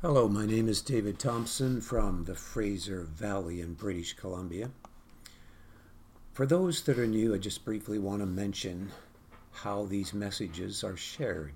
Hello, my name is David Thompson from the Fraser Valley in British Columbia. For those that are new, I just briefly want to mention how these messages are shared.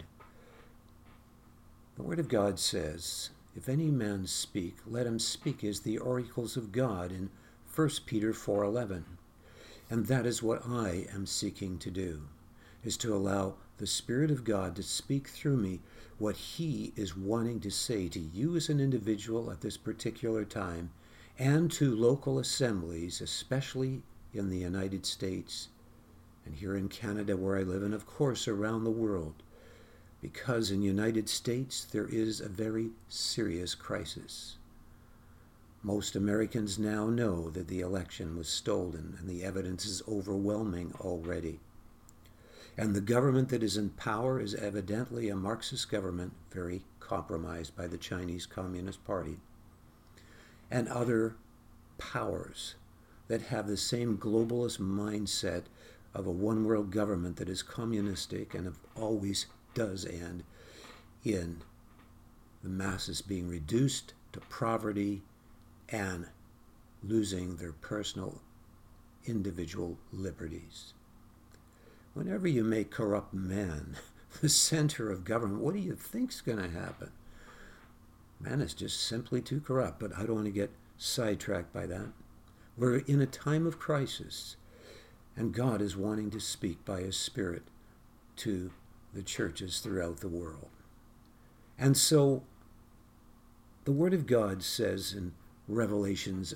The Word of God says, "If any man speak, let him speak as the oracles of God," in 1 Peter 4:11. And that is what I am seeking to do, is to allow the Spirit of God to speak through me what He is wanting to say to you as an individual at this particular time, and to local assemblies, especially in the United States and here in Canada where I live, and of course around the world, because in the United States there is a very serious crisis. Most Americans now know that the election was stolen, and the evidence is overwhelming already. And the government that is in power is evidently a Marxist government, very compromised by the Chinese Communist Party, and other powers that have the same globalist mindset of a one-world government that is communistic and always does end in the masses being reduced to poverty and losing their personal individual liberties. Whenever you make corrupt man the center of government, what do you think's going to happen? Man is just simply too corrupt, but I don't want to get sidetracked by that. We're in a time of crisis, and God is wanting to speak by His Spirit to the churches throughout the world. And so the Word of God says in Revelations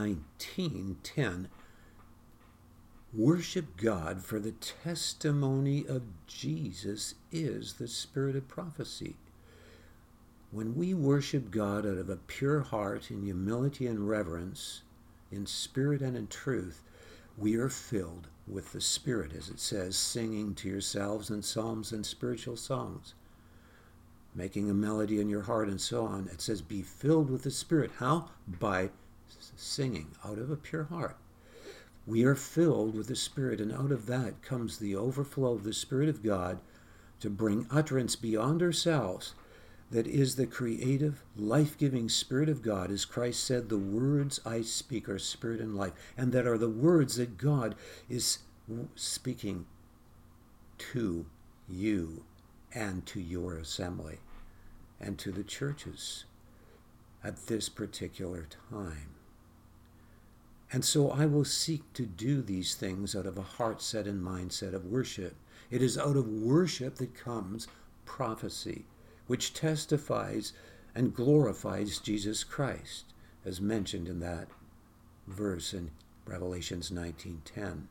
19:10, "Worship God, for the testimony of Jesus is the spirit of prophecy." When we worship God out of a pure heart in humility and reverence, in spirit and in truth, we are filled with the Spirit, as it says, singing to yourselves in psalms and spiritual songs, making a melody in your heart and so on. It says, be filled with the Spirit. How? By singing out of a pure heart. We are filled with the Spirit, and out of that comes the overflow of the Spirit of God to bring utterance beyond ourselves that is the creative, life-giving Spirit of God. As Christ said, the words I speak are spirit and life, and that are the words that God is speaking to you and to your assembly and to the churches at this particular time. And so I will seek to do these things out of a heart set and mindset of worship. It is out of worship that comes prophecy, which testifies and glorifies Jesus Christ, as mentioned in that verse in Revelations 19:10.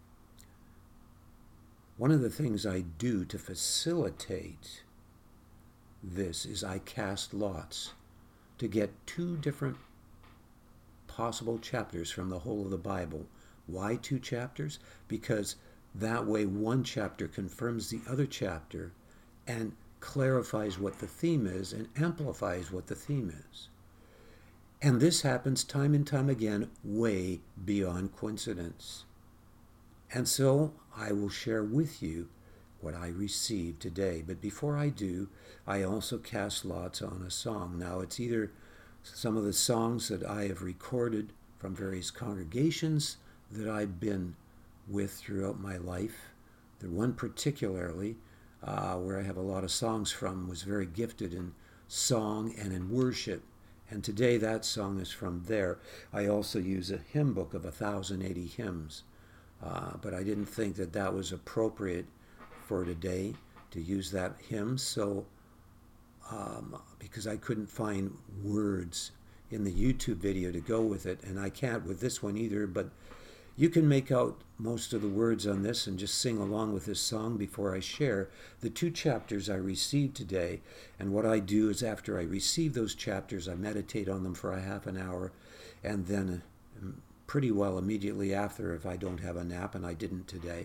One of the things I do to facilitate this is I cast lots to get two different possible chapters from the whole of the Bible. Why two chapters? Because that way one chapter confirms the other chapter and clarifies what the theme is and amplifies what the theme is. And this happens time and time again, way beyond coincidence. And so I will share with you what I received today. But before I do, I also cast lots on a song. Now it's either some of the songs that I have recorded from various congregations that I've been with throughout my life. The one particularly, where I have a lot of songs from, was very gifted in song and in worship. And today that song is from there. I also use a hymn book of 1,080 hymns. But I didn't think that that was appropriate for today to use that hymn. So because I couldn't find words in the YouTube video to go with it, and I can't with this one either, but you can make out most of the words on this and just sing along with this song before I share the two chapters I received today. And what I do is after I receive those chapters, I meditate on them for a half an hour, and then pretty well immediately after, if I don't have a nap, and I didn't today,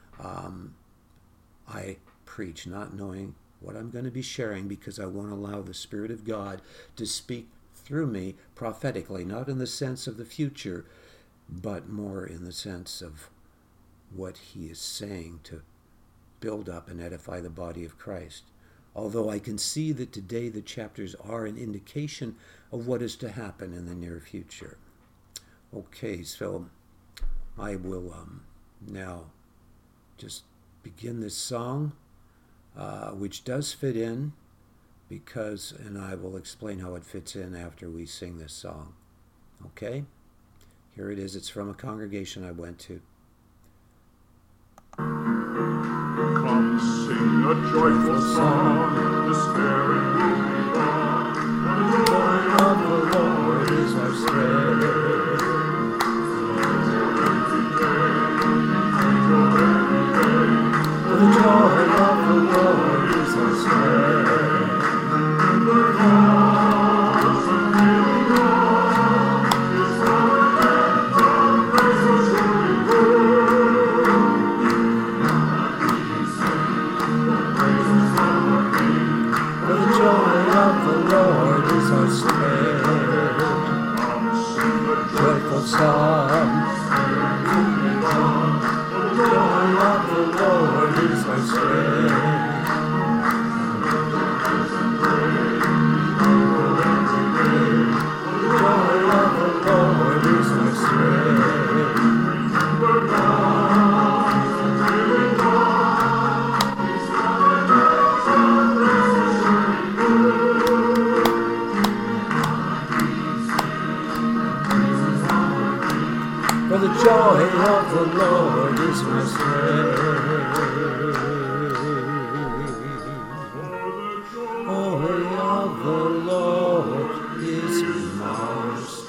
I preach, not knowing what I'm going to be sharing, because I want to allow the Spirit of God to speak through me prophetically, not in the sense of the future, but more in the sense of what He is saying to build up and edify the body of Christ. although I can see that today the chapters are an indication of what is to happen in the near future. Okay, so I will now just begin this song, which does fit in because, and I will explain how it fits in after we sing this song. Okay? Here it is. It's from a congregation I went to. Come sing a joyful song, despairing will be gone. The joy of the Lord is our strength. The joy of the Lord is our strength. The cause of healing God is our anthem, praise us holy Lord. For the joy of the Lord is our strength. Joyful song. For the joy of the Lord is our strength. The joy of the Lord is our strength. Remember God, living God, He's coming back from for the joy of the Lord is my strength. For the joy of the Lord is my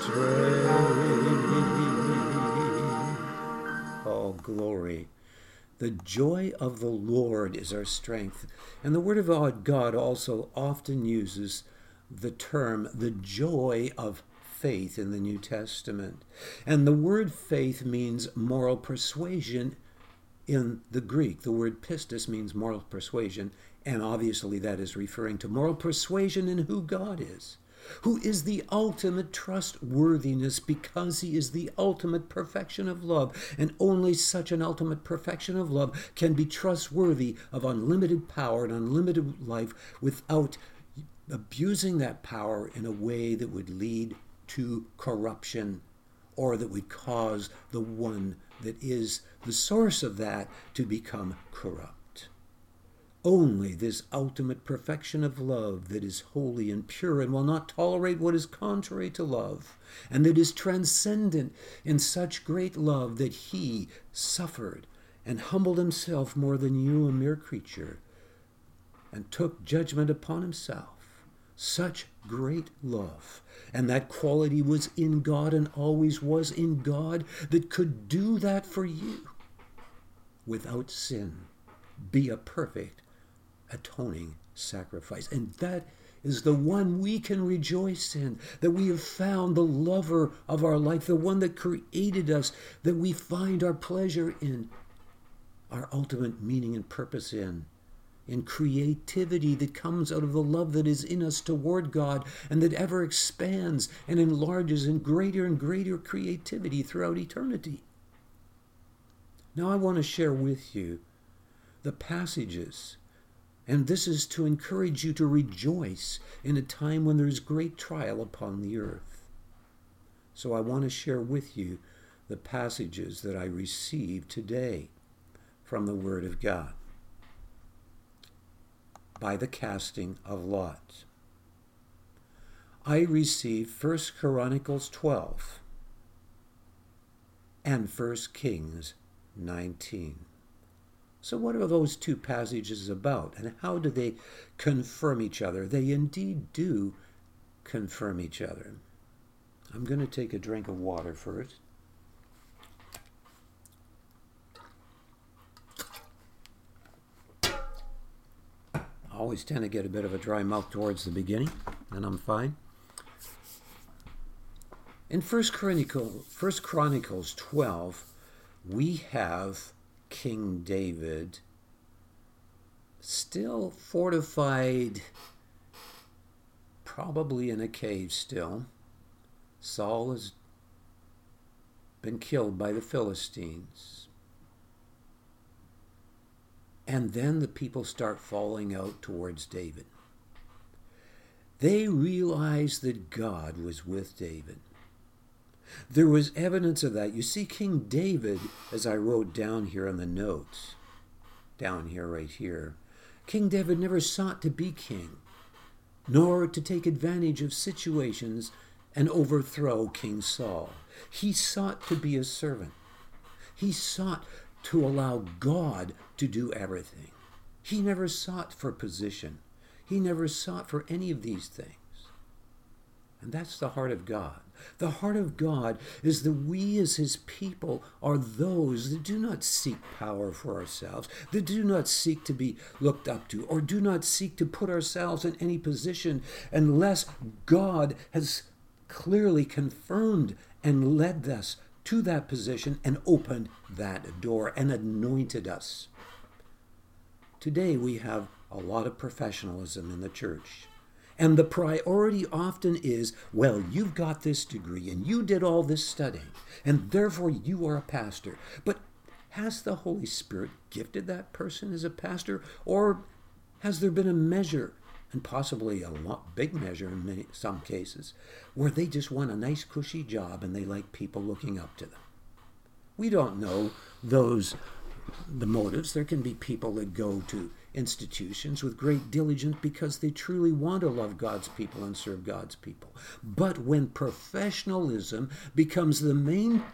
strength. Oh, glory. The joy of the Lord is our strength. And the Word of God also often uses the term the joy of faith in the New Testament. And the word faith means moral persuasion in the Greek. The word pistis means moral persuasion, and obviously that is referring to moral persuasion in who God is, who is the ultimate trustworthiness because he is the ultimate perfection of love, and only such an ultimate perfection of love can be trustworthy of unlimited power and unlimited life without abusing that power in a way that would lead to corruption, or that would cause the one that is the source of that to become corrupt. Only this ultimate perfection of love that is holy and pure and will not tolerate what is contrary to love, and that is transcendent in such great love that he suffered and humbled himself more than you, a mere creature, and took judgment upon himself. Such great love, and that quality was in God and always was in God, that could do that for you without sin, be a perfect atoning sacrifice. And that is the one we can rejoice in, that we have found the lover of our life, the one that created us, that we find our pleasure in, our ultimate meaning and purpose in creativity that comes out of the love that is in us toward God, and that ever expands and enlarges in greater and greater creativity throughout eternity. Now I want to share with you the passages, and this is to encourage you to rejoice in a time when there is great trial upon the earth. So I want to share with you the passages that I received today from the Word of God by the casting of lots. I received 1 Chronicles 12 and 1 Kings 19. So what are those two passages about, and how do they confirm each other? They indeed do confirm each other. I'm going to take a drink of water first. I always tend to get a bit of a dry mouth towards the beginning, and I'm fine. In 1 Chronicles 12, we have King David still fortified, probably in a cave still. Saul has been killed by the Philistines. And then the people start falling out towards David. They realized that God was with David. There was evidence of that. You see, King David, as I wrote down here in the notes, down here, right here, King David never sought to be king, nor to take advantage of situations and overthrow King Saul. He sought to be a servant. He sought to allow God to do everything. He never sought for position. He never sought for any of these things. And that's the heart of God. The heart of God is that we as his people are those that do not seek power for ourselves, that do not seek to be looked up to, or do not seek to put ourselves in any position unless God has clearly confirmed and led us to that position and opened that door and anointed us. Today we have a lot of professionalism in the church. And the priority often is, well, you've got this degree and you did all this studying, and therefore you are a pastor. But has the Holy Spirit gifted that person as a pastor? Or has there been a measure, and possibly a big measure in some cases, where they just want a nice cushy job and they like people looking up to them? We don't know the motives. There can be people that go to institutions with great diligence because they truly want to love God's people and serve God's people. But when professionalism becomes the main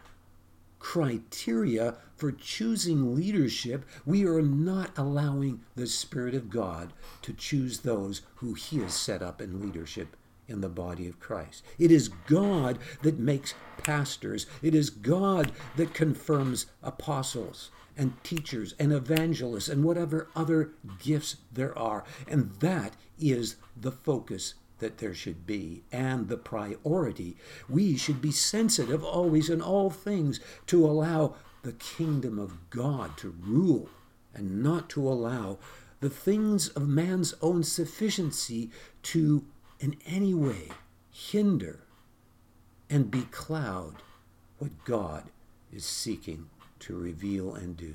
criteria for choosing leadership, we are not allowing the Spirit of God to choose those who he has set up in leadership in the body of Christ. It is God that makes pastors. It is God that confirms apostles and teachers and evangelists and whatever other gifts there are. And that is the focus that there should be and the priority. We should be sensitive always in all things to allow the kingdom of God to rule and not to allow the things of man's own sufficiency to in any way hinder and becloud what God is seeking to reveal and do.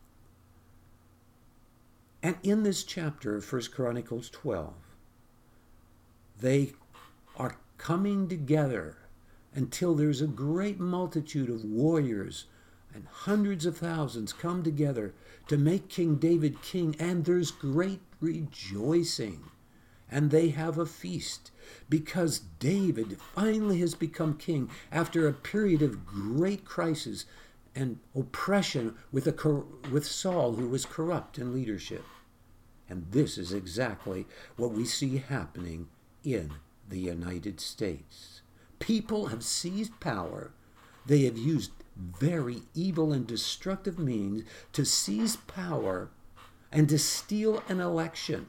And in this chapter of 1 Chronicles 12, they are coming together until there's a great multitude of warriors and hundreds of thousands come together to make King David king, and there's great rejoicing. And they have a feast because David finally has become king after a period of great crisis and oppression with Saul, who was corrupt in leadership. And this is exactly what we see happening in the United States. People have seized power. They have used very evil and destructive means to seize power and to steal an election.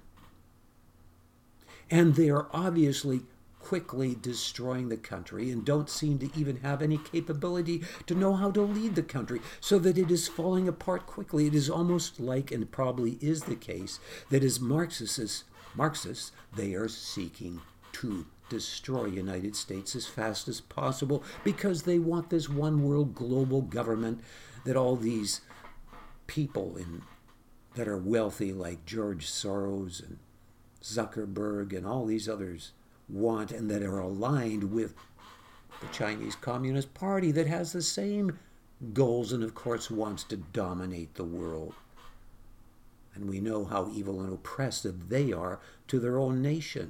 And they are obviously quickly destroying the country and don't seem to even have any capability to know how to lead the country, so that it is falling apart quickly. It is almost like, and probably is the case, that as Marxists, they are seeking to destroy the United States as fast as possible because they want this one world global government that all these people that are wealthy like George Soros and Zuckerberg and all these others want, and that are aligned with the Chinese Communist Party that has the same goals and of course wants to dominate the world. And we know how evil and oppressive they are to their own nation.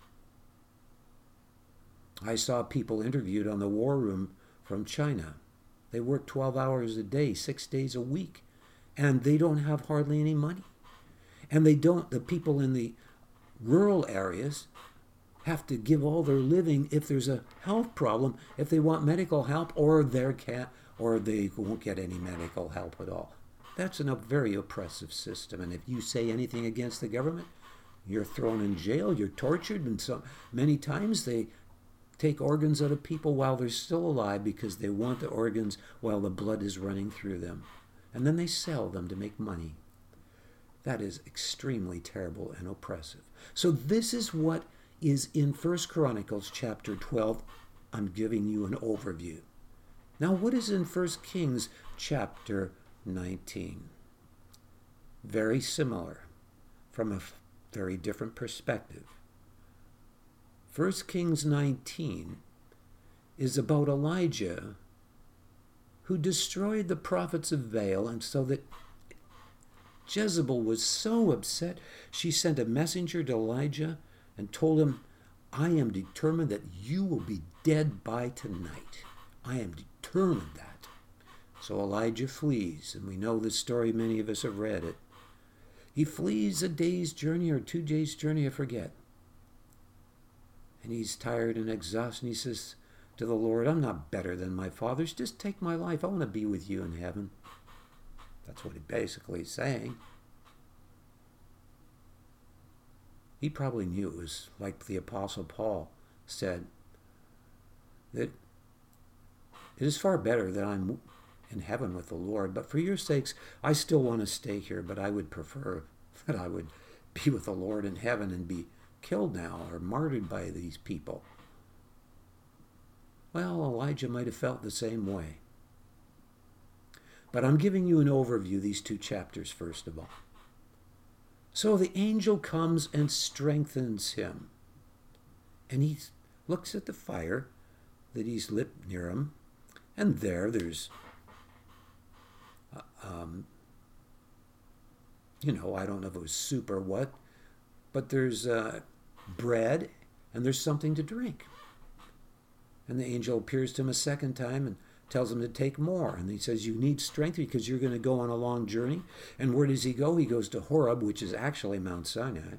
I saw people interviewed on the War Room from China. They work 12 hours a day, 6 days a week, and they don't have hardly any money. And the people in the rural areas have to give all their living if there's a health problem, if they want medical help, or they won't get any medical help at all. That's a very oppressive system. And if you say anything against the government, you're thrown in jail, you're tortured, and so many times they take organs out of people while they're still alive because they want the organs while the blood is running through them. And then they sell them to make money. That is extremely terrible and oppressive. So this is what is in 1 Chronicles chapter 12. I'm giving you an overview. Now what is in 1 Kings chapter 19? very similar from a very different perspective. 1 Kings 19 is about Elijah, who destroyed the prophets of Baal, and so that Jezebel was so upset, she sent a messenger to Elijah and told him, I am determined that you will be dead by tonight. I am determined that. So Elijah flees, and we know this story, many of us have read it. He flees a day's journey or 2 days' journey, I forget. And he's tired and exhausted, and he says to the Lord, I'm not better than my fathers. Just take my life. I want to be with you in heaven. That's what he basically is saying. He probably knew it was like the Apostle Paul said, that it is far better that I'm in heaven with the Lord, but for your sakes, I still want to stay here, but I would prefer that I would be with the Lord in heaven and be killed now or martyred by these people. Well, Elijah might have felt the same way. But I'm giving you an overview, these 2 chapters, first of all. So the angel comes and strengthens him. And he looks at the fire that he's lit near him. And there's, I don't know if it was soup or what, but there's bread and there's something to drink. And the angel appears to him a second time and tells him to take more. And he says, you need strength because you're going to go on a long journey. And where does he go? He goes to Horeb, which is actually Mount Sinai.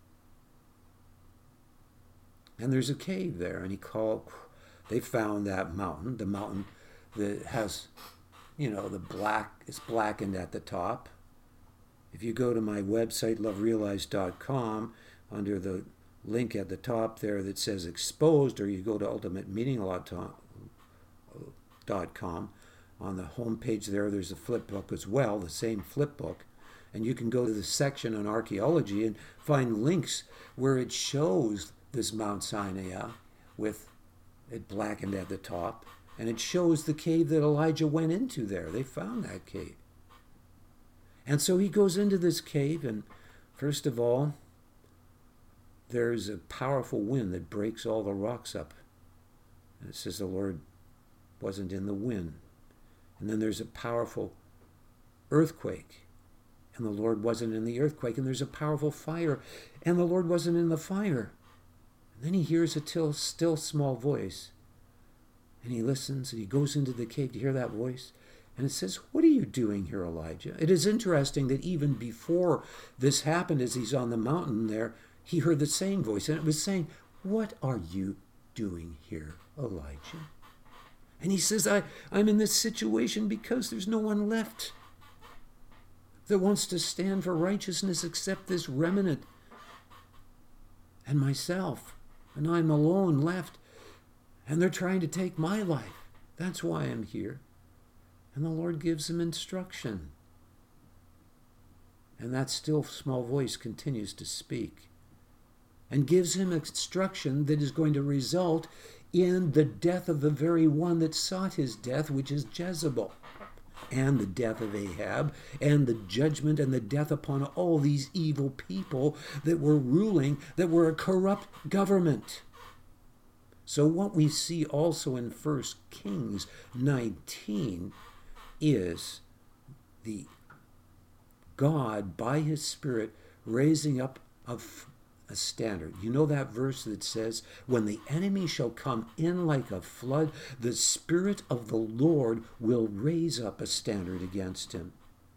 And there's a cave there. And they found that mountain, the mountain that has, it's blackened at the top. If you go to my website, loverealized.com, under the link at the top there that says exposed, or you go to ultimatemeaninglot.com, on the home page there's a flip book as well, the same flip book, and you can go to the section on archaeology and find links where it shows this Mount Sinai with it blackened at the top, and it shows the cave that Elijah went into there. They found that cave. And so he goes into this cave, and first of all, there's a powerful wind that breaks all the rocks up. And it says the Lord wasn't in the wind. And then there's a powerful earthquake, and the Lord wasn't in the earthquake. And there's a powerful fire, and the Lord wasn't in the fire. And then he hears a still small voice, and he listens, and he goes into the cave to hear that voice. And it says, what are you doing here, Elijah? It is interesting that even before this happened, as he's on the mountain there, he heard the same voice, and it was saying, what are you doing here, Elijah? And he says, I'm in this situation because there's no one left that wants to stand for righteousness except this remnant and myself. And I'm alone left, and they're trying to take my life. That's why I'm here. And the Lord gives him instruction. And that still small voice continues to speak and gives him instruction that is going to result in the death of the very one that sought his death, which is Jezebel, and the death of Ahab, and the judgment and the death upon all these evil people that were ruling, that were a corrupt government. So what we see also in 1 Kings 19 is the God, by his Spirit, raising up a standard. You know that verse that says, when the enemy shall come in like a flood, the Spirit of the Lord will raise up a standard against him.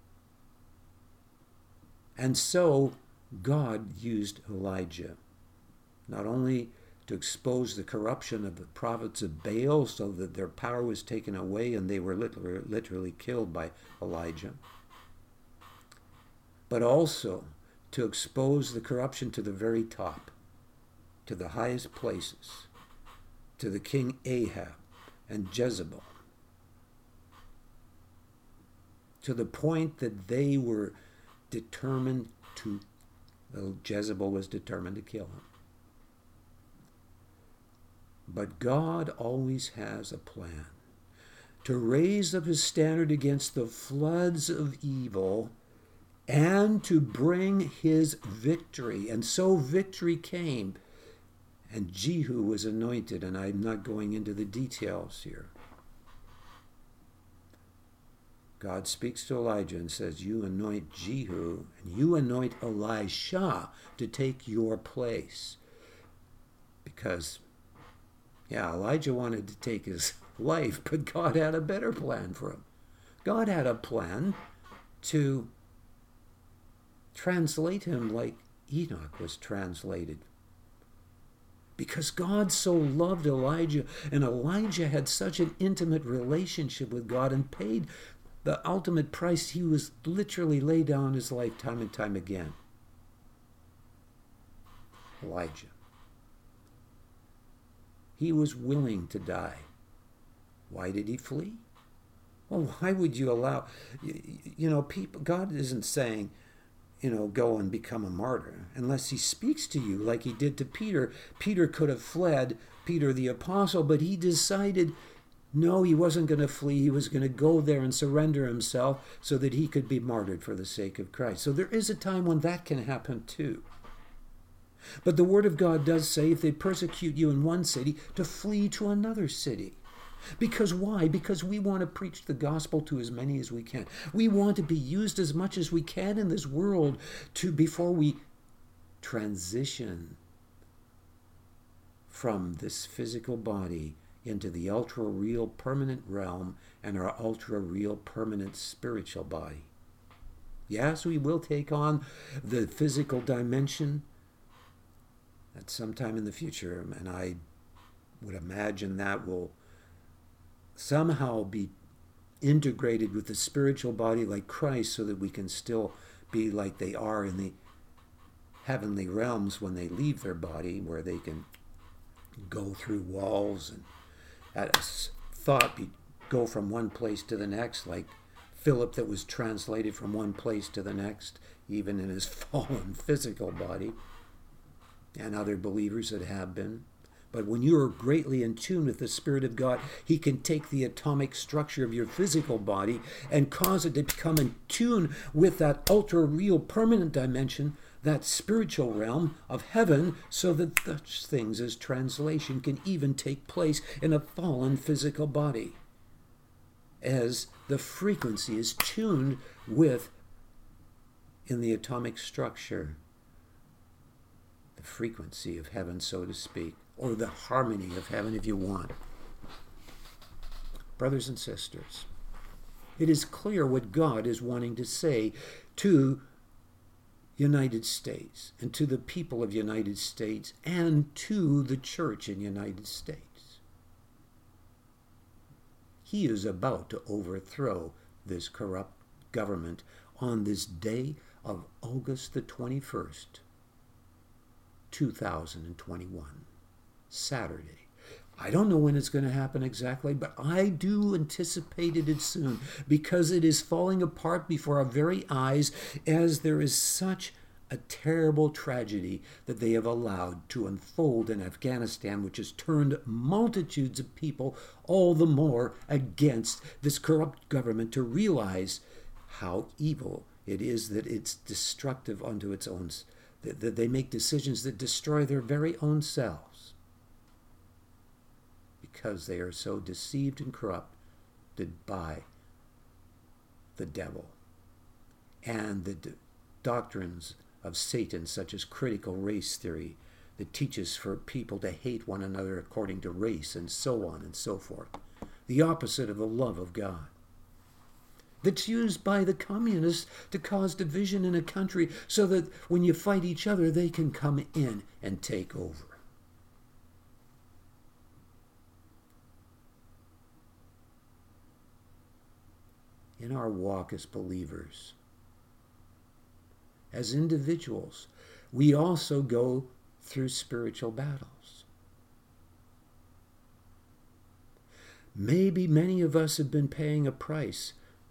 And so God used Elijah, not only to expose the corruption of the prophets of Baal so that their power was taken away and they were literally killed by Elijah, but also to expose the corruption to the very top, to the highest places, to the king Ahab and Jezebel, to the point that they were determined to, Jezebel was determined to kill him. But God always has a plan to raise up his standard against the floods of evil and to bring his victory. And so victory came, and Jehu was anointed, and I'm not going into the details here. God speaks to Elijah and says, you anoint Jehu, and you anoint Elisha to take your place. Because, Elijah wanted to take his life, but God had a better plan for him. God had a plan to translate him like Enoch was translated. Because God so loved Elijah, and Elijah had such an intimate relationship with God and paid the ultimate price. He was literally laid down his life time and time again. Elijah. He was willing to die. Why did he flee? Well, why would you allow, people, God isn't saying, go and become a martyr, unless he speaks to you like he did to Peter. Peter could have fled, Peter the apostle, but he decided, no, he wasn't going to flee. He was going to go there and surrender himself so that he could be martyred for the sake of Christ. So there is a time when that can happen too. But the Word of God does say, if they persecute you in one city, to flee to another city. Because why? Because we want to preach the gospel to as many as we can. We want to be used as much as we can in this world before we transition from this physical body into the ultra-real permanent realm and our ultra-real permanent spiritual body. Yes, we will take on the physical dimension at some time in the future, and I would imagine that will somehow be integrated with the spiritual body like Christ, so that we can still be like they are in the heavenly realms when they leave their body, where they can go through walls and at a thought go from one place to the next, like Philip that was translated from one place to the next, even in his fallen physical body, and other believers that have been. But when you are greatly in tune with the Spirit of God, he can take the atomic structure of your physical body and cause it to become in tune with that ultra-real permanent dimension, that spiritual realm of heaven, so that such things as translation can even take place in a fallen physical body, as the frequency is tuned with in the atomic structure, the frequency of heaven, so to speak, or the harmony of heaven, if you want. Brothers and sisters, it is clear what God is wanting to say to United States and to the people of United States and to the church in United States. He is about to overthrow this corrupt government on this day of August the 21st, 2021. Saturday. I don't know when it's going to happen exactly, but I do anticipate it soon, because it is falling apart before our very eyes, as there is such a terrible tragedy that they have allowed to unfold in Afghanistan, which has turned multitudes of people all the more against this corrupt government, to realize how evil it is, that it's destructive unto its own, that they make decisions that destroy their very own selves, because they are so deceived and corrupted by the devil and the doctrines of Satan, such as critical race theory, that teaches for people to hate one another according to race, and so on and so forth. The opposite of the love of God. That's used by the communists to cause division in a country, so that when you fight each other, they can come in and take over. In our walk as believers, as individuals, we also go through spiritual battles. Maybe many of us have been paying a price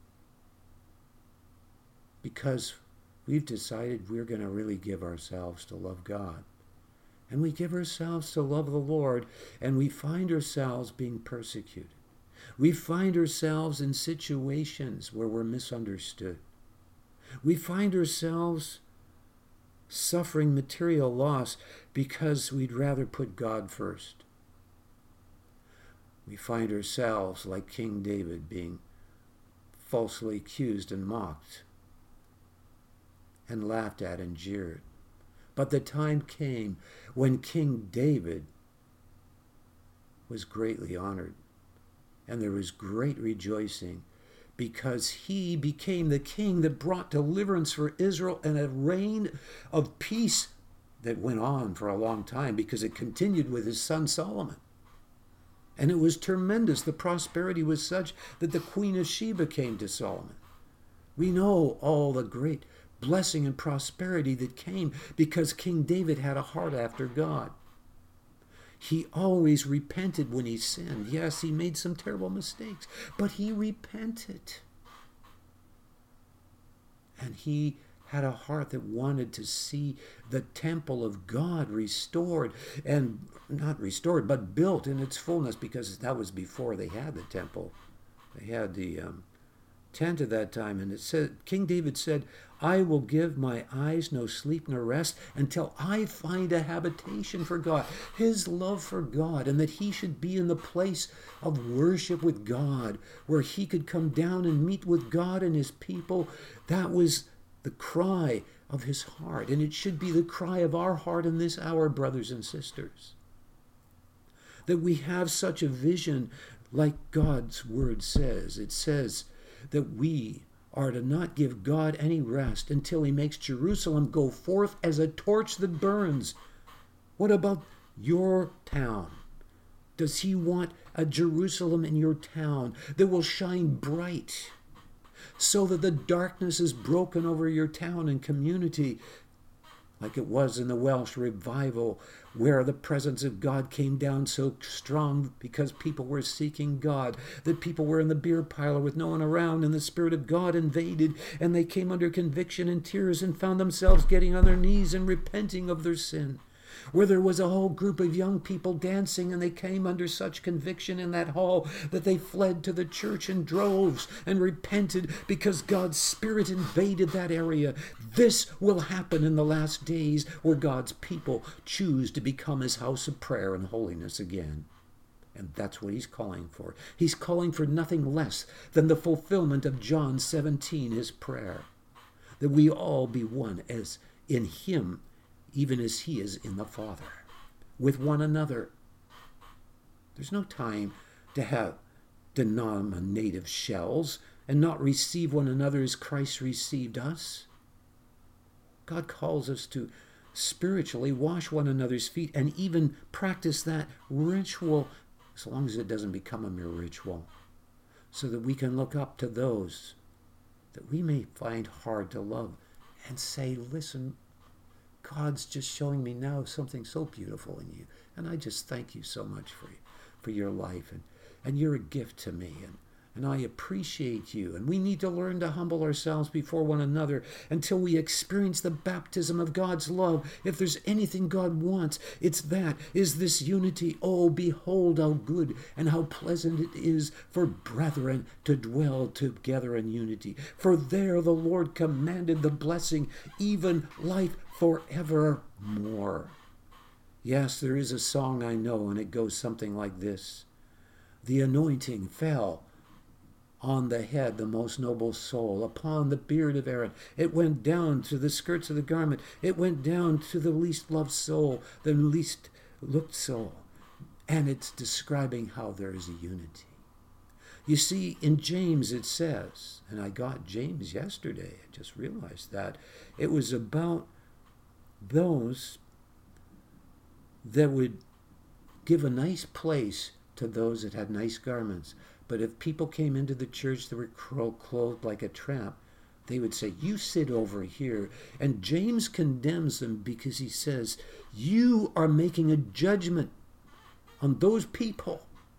because we've decided we're going to really give ourselves to love God. And we give ourselves to love the Lord, and we find ourselves being persecuted. We find ourselves in situations where we're misunderstood. We find ourselves suffering material loss because we'd rather put God first. We find ourselves, like King David, being falsely accused and mocked and laughed at and jeered. But the time came when King David was greatly honored, and there was great rejoicing because he became the king that brought deliverance for Israel and a reign of peace that went on for a long time because it continued with his son Solomon. And it was tremendous. The prosperity was such that the Queen of Sheba came to Solomon. We know all the great blessing and prosperity that came because King David had a heart after God. He always repented when he sinned. Yes, he made some terrible mistakes, but he repented. And he had a heart that wanted to see the temple of God restored, and not restored, but built in its fullness, because that was before they had the temple. They had the tent at that time, and it said, King David said, I will give my eyes no sleep nor rest until I find a habitation for God. His love for God, and that he should be in the place of worship with God, where he could come down and meet with God and his people. That was the cry of his heart, and it should be the cry of our heart in this hour, brothers and sisters. That we have such a vision, like God's word says. It says that we are to not give God any rest until he makes Jerusalem go forth as a torch that burns. What about your town? Does he want a Jerusalem in your town that will shine bright, so that the darkness is broken over your town and community, like it was in the Welsh revival, where the presence of God came down so strong because people were seeking God, that people were in the beer parlor with no one around, and the Spirit of God invaded, and they came under conviction and tears and found themselves getting on their knees and repenting of their sin. Where there was a whole group of young people dancing, and they came under such conviction in that hall that they fled to the church in droves and repented because God's Spirit invaded that area. This will happen in the last days, where God's people choose to become his house of prayer and holiness again. And that's what he's calling for. He's calling for nothing less than the fulfillment of John 17, his prayer, that we all be one as in him, even as he is in the Father, with one another. There's no time to have denominative shells and not receive one another as Christ received us. God calls us to spiritually wash one another's feet and even practice that ritual, as long as it doesn't become a mere ritual, so that we can look up to those that we may find hard to love and say, listen, God's just showing me now something so beautiful in you. And I just thank you so much for your life. And you're a gift to me. And I appreciate you. And we need to learn to humble ourselves before one another until we experience the baptism of God's love. If there's anything God wants, it's that, is this unity. Oh, behold how good and how pleasant it is for brethren to dwell together in unity. For there the Lord commanded the blessing, even life forevermore. Yes, there is a song I know, and it goes something like this. The anointing fell on the head, the most noble soul, upon the beard of Aaron. It went down to the skirts of the garment. It went down to the least loved soul, the least looked soul. And it's describing how there is a unity. You see, in James it says, and I got James yesterday, I just realized that, it was about those that would give a nice place to those that had nice garments. But if people came into the church that were clothed like a tramp, they would say, you sit over here. And James condemns them because he says, you are making a judgment on those people.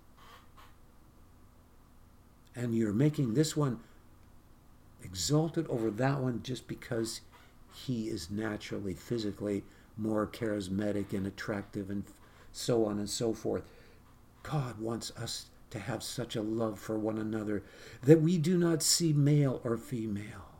And you're making this one exalted over that one just because he is naturally, physically more charismatic and attractive and so on and so forth. God wants us to have such a love for one another that we do not see male or female.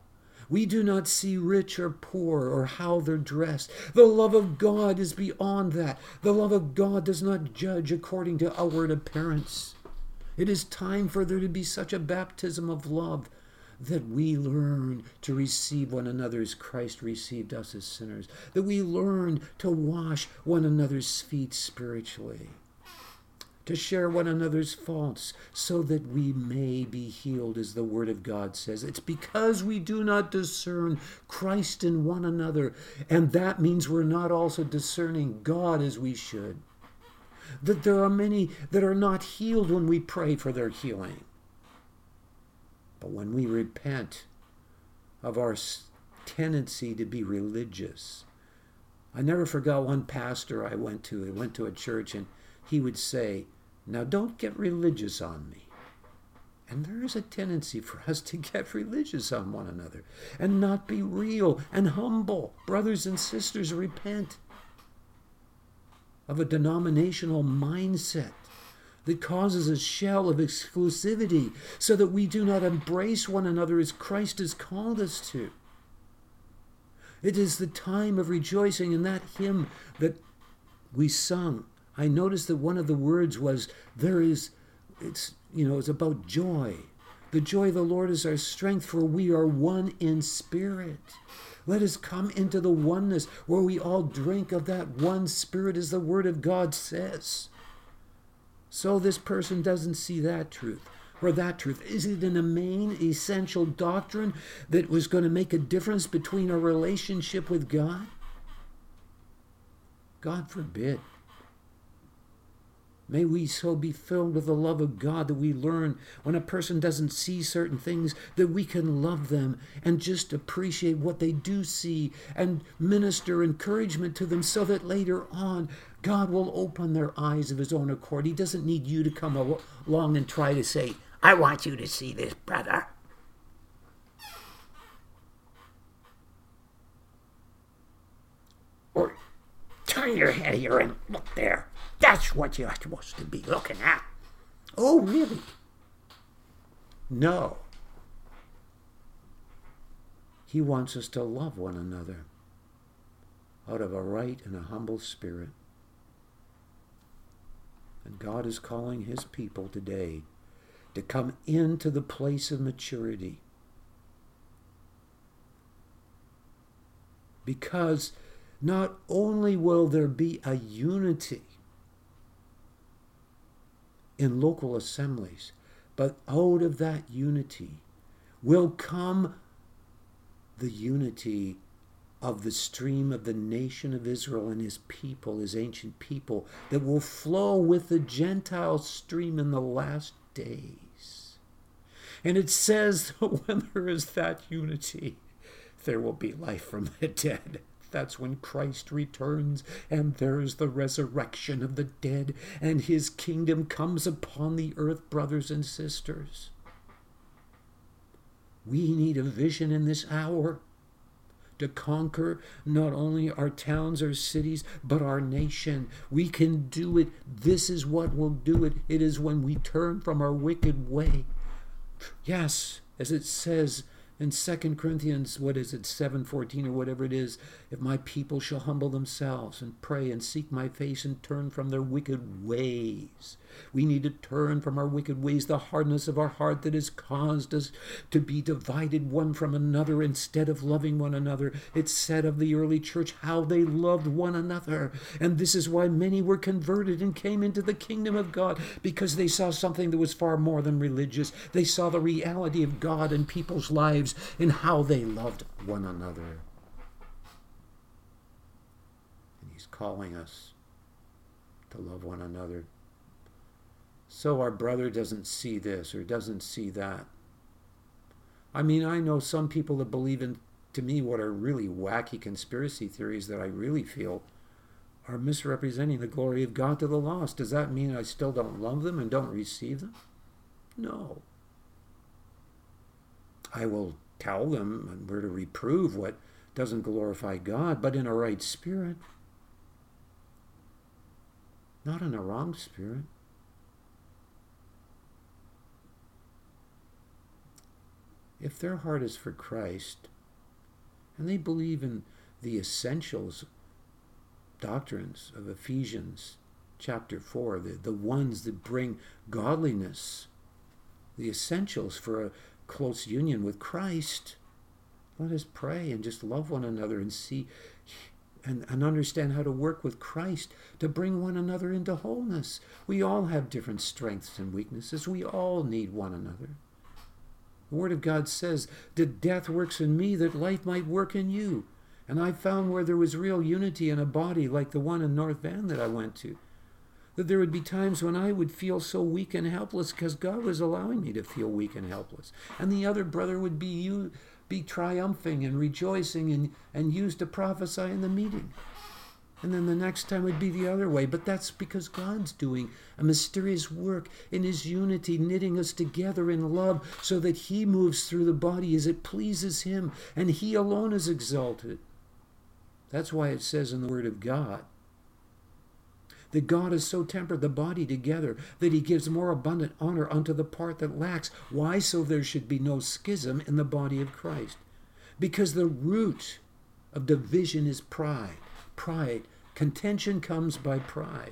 We do not see rich or poor or how they're dressed. The love of God is beyond that. The love of God does not judge according to outward appearance. It is time for there to be such a baptism of love that we learn to receive one another as Christ received us as sinners, that we learn to wash one another's feet spiritually, to share one another's faults so that we may be healed, as the Word of God says. It's because we do not discern Christ in one another, and that means we're not also discerning God as we should, that there are many that are not healed when we pray for their healing. But when we repent of our tendency to be religious, I never forgot one pastor I went to a church, and he would say, "Now don't get religious on me." And there is a tendency for us to get religious on one another and not be real and humble. Brothers and sisters, repent of a denominational mindset that causes a shell of exclusivity so that we do not embrace one another as Christ has called us to. It is the time of rejoicing. In that hymn that we sung, I noticed that one of the words was, it's about joy. The joy of the Lord is our strength, for we are one in spirit. Let us come into the oneness where we all drink of that one spirit, as the Word of God says. So this person doesn't see that truth or that truth. Is it in a main essential doctrine that was going to make a difference between our relationship with God? God forbid. May we so be filled with the love of God that we learn when a person doesn't see certain things that we can love them and just appreciate what they do see and minister encouragement to them so that later on God will open their eyes of his own accord. He doesn't need you to come along and try to say, "I want you to see this, brother." Or turn your head here and look there. That's what you're supposed to be looking at. Oh, really? No. He wants us to love one another out of a right and a humble spirit. And God is calling his people today to come into the place of maturity. Because not only will there be a unity in local assemblies, but out of that unity will come the unity of the stream of the nation of Israel and his people, his ancient people, that will flow with the Gentile stream in the last days. And it says that when there is that unity, there will be life from the dead. That's when Christ returns, and there's the resurrection of the dead, and his kingdom comes upon the earth, brothers and sisters. We need a vision in this hour to conquer not only our towns or cities, but our nation. We can do it. This is what will do it. It is when we turn from our wicked way. Yes, as it says in 2 Corinthians, 7:14 or whatever it is, if my people shall humble themselves and pray and seek my face and turn from their wicked ways. We need to turn from our wicked ways, the hardness of our heart that has caused us to be divided one from another instead of loving one another. It's said of the early church how they loved one another. And this is why many were converted and came into the kingdom of God, because they saw something that was far more than religious. They saw the reality of God in people's lives and how they loved one another. And he's calling us to love one another. So our brother doesn't see this or doesn't see that. I mean, I know some people that believe in, to me, what are really wacky conspiracy theories that I really feel are misrepresenting the glory of God to the lost. Does that mean I still don't love them and don't receive them? No. I will tell them, and we're to reprove what doesn't glorify God, but in a right spirit. Not in a wrong spirit. If their heart is for Christ, And they believe in the essentials, doctrines of Ephesians chapter 4, the ones that bring godliness, the essentials for a close union with Christ. Let us pray and just love one another and see and understand how to work with Christ to bring one another into wholeness. We all have different strengths and weaknesses. We all need one another. The Word of God says that death works in me that life might work in you. And I found where there was real unity in a body like the one in North Van that I went to, that there would be times when I would feel so weak and helpless because God was allowing me to feel weak and helpless. And the other brother would be triumphing and rejoicing and used to prophesy in the meeting. And then the next time would be the other way. But that's because God's doing a mysterious work in His unity, knitting us together in love so that He moves through the body as it pleases Him, and He alone is exalted. That's why it says in the Word of God that God has so tempered the body together that He gives more abundant honor unto the part that lacks. Why? So there should be no schism in the body of Christ. Because the root of division is pride. Pride. Contention comes by pride.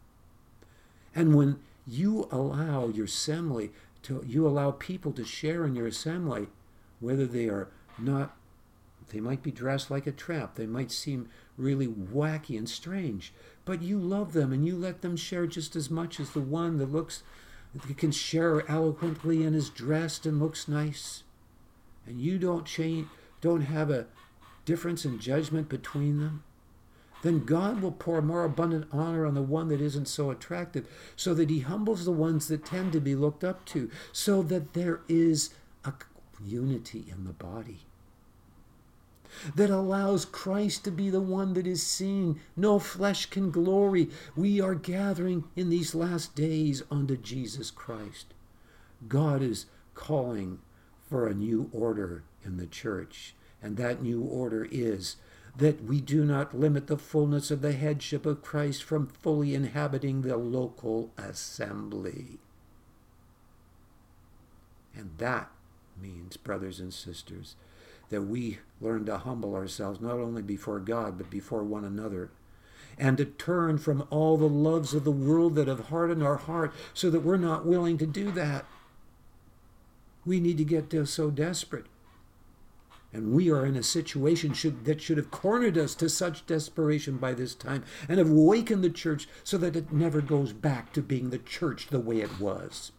And when you allow your assembly you allow people to share in your assembly, whether they are not, they might be dressed like a tramp, they might seem really wacky and strange, but you love them and you let them share just as much as the one that can share eloquently and is dressed and looks nice. And you don't have a difference in judgment between them. Then God will pour more abundant honor on the one that isn't so attractive, so that He humbles the ones that tend to be looked up to, so that there is a unity in the body that allows Christ to be the one that is seen. No flesh can glory. We are gathering in these last days unto Jesus Christ. God is calling for a new order in the church, and that new order is that we do not limit the fullness of the headship of Christ from fully inhabiting the local assembly. And that means, brothers and sisters, that we learn to humble ourselves not only before God, but before one another, and to turn from all the loves of the world that have hardened our heart so that we're not willing to do that. We need to get so desperate. And we are in a situation that should have cornered us to such desperation by this time and have awakened the church so that it never goes back to being the church the way it was.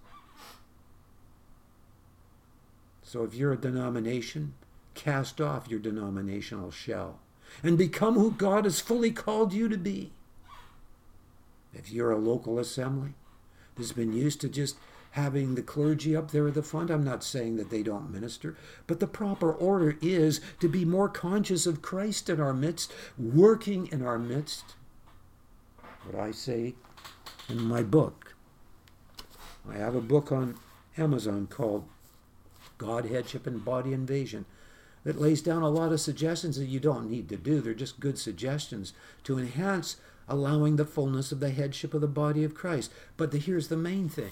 So if you're a denomination, cast off your denominational shell and become who God has fully called you to be. If you're a local assembly that's been used to just having the clergy up there at the front, I'm not saying that they don't minister, but the proper order is to be more conscious of Christ in our midst, working in our midst. What I say in my book, I have a book on Amazon called God, Headship, and Body Invasion that lays down a lot of suggestions that you don't need to do. They're just good suggestions to enhance allowing the fullness of the headship of the body of Christ. But here's the main thing.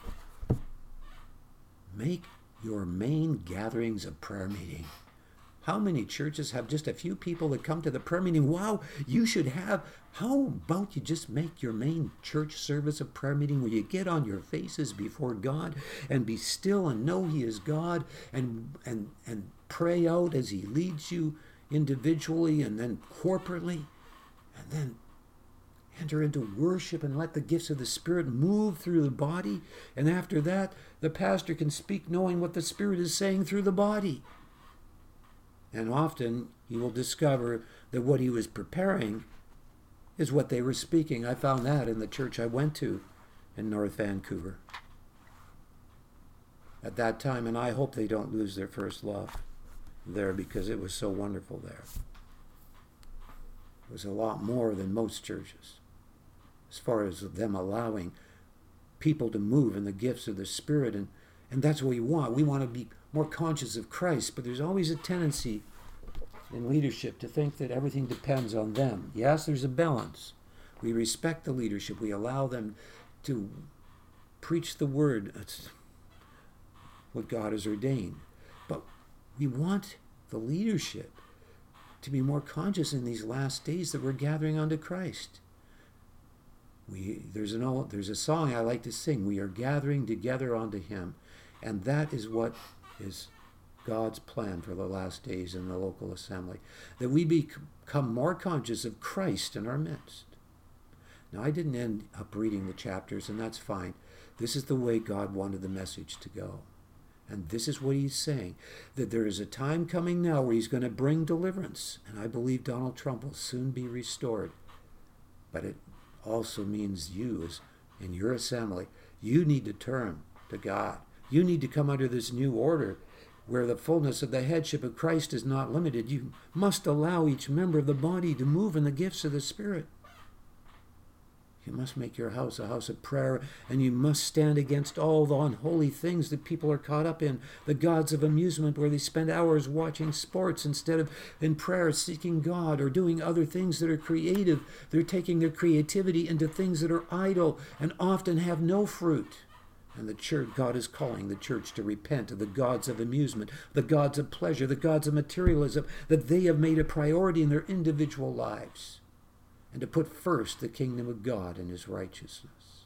Make your main gatherings a prayer meeting. How many churches have just a few people that come to the prayer meeting? Wow, you should have. How about you just make your main church service a prayer meeting where you get on your faces before God and be still and know He is God and pray out as He leads you individually and then corporately, and then enter into worship and let the gifts of the Spirit move through the body. And after that, the pastor can speak knowing what the Spirit is saying through the body. And often you will discover that what he was preparing is what they were speaking. I found that in the church I went to in North Vancouver at that time, and I hope they don't lose their first love there because it was so wonderful there. It was a lot more than most churches as far as them allowing people to move in the gifts of the Spirit, and that's what we want. We want to be more conscious of Christ, but there's always a tendency in leadership to think that everything depends on them. Yes, there's a balance. We respect the leadership. We allow them to preach the word. That's what God has ordained. But we want the leadership to be more conscious in these last days that we're gathering unto Christ. There's a song I like to sing. We are gathering together unto him. And that is what is God's plan for the last days in the local assembly. That we become more conscious of Christ in our midst. Now, I didn't end up reading the chapters, and that's fine. This is the way God wanted the message to go. And this is what he's saying, that there is a time coming now where he's going to bring deliverance. And I believe Donald Trump will soon be restored. But it also means you, as in your assembly, you need to turn to God. You need to come under this new order where the fullness of the headship of Christ is not limited. You must allow each member of the body to move in the gifts of the Spirit. You must make your house a house of prayer, and you must stand against all the unholy things that people are caught up in, the gods of amusement where they spend hours watching sports instead of in prayer seeking God or doing other things that are creative. They're taking their creativity into things that are idle and often have no fruit. And the church, God is calling the church to repent of the gods of amusement, the gods of pleasure, the gods of materialism that they have made a priority in their individual lives, and to put first the kingdom of God and his righteousness.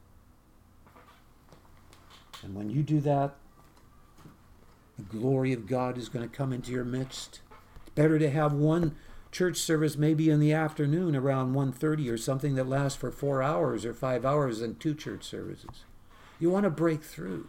And when you do that, the glory of God is going to come into your midst. It's better to have one church service maybe in the afternoon around 1:30 or something that lasts for 4 hours or 5 hours than 2 church services. You want to break through.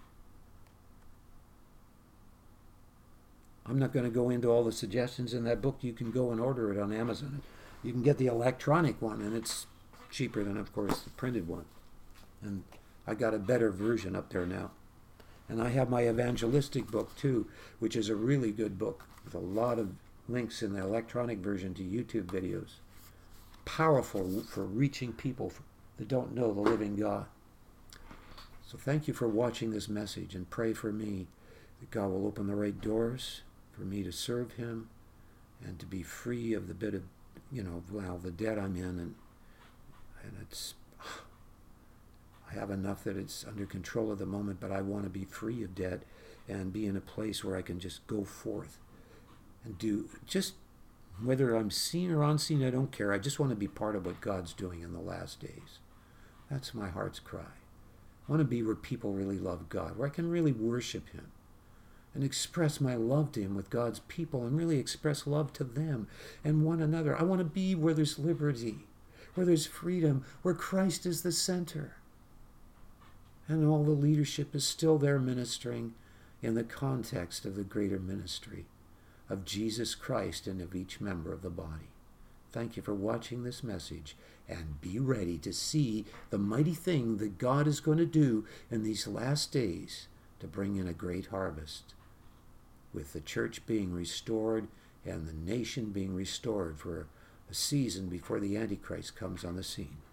I'm not going to go into all the suggestions in that book. You can go and order it on Amazon. You can get the electronic one, and it's cheaper than, of course, the printed one. And I got a better version up there now. And I have my evangelistic book, too, which is a really good book with a lot of links in the electronic version to YouTube videos. Powerful for reaching people that don't know the living God. So thank you for watching this message, and pray for me that God will open the right doors for me to serve him and to be free of the bit of, the debt I'm in, and it's, I have enough that it's under control at the moment, but I want to be free of debt and be in a place where I can just go forth and do, just whether I'm seen or unseen, I don't care. I just want to be part of what God's doing in the last days. That's my heart's cry. I want to be where people really love God, where I can really worship him and express my love to him with God's people and really express love to them and one another. I want to be where there's liberty, where there's freedom, where Christ is the center. And all the leadership is still there ministering in the context of the greater ministry of Jesus Christ and of each member of the body. Thank you for watching this message, and be ready to see the mighty thing that God is going to do in these last days to bring in a great harvest, with the church being restored and the nation being restored for a season before the Antichrist comes on the scene.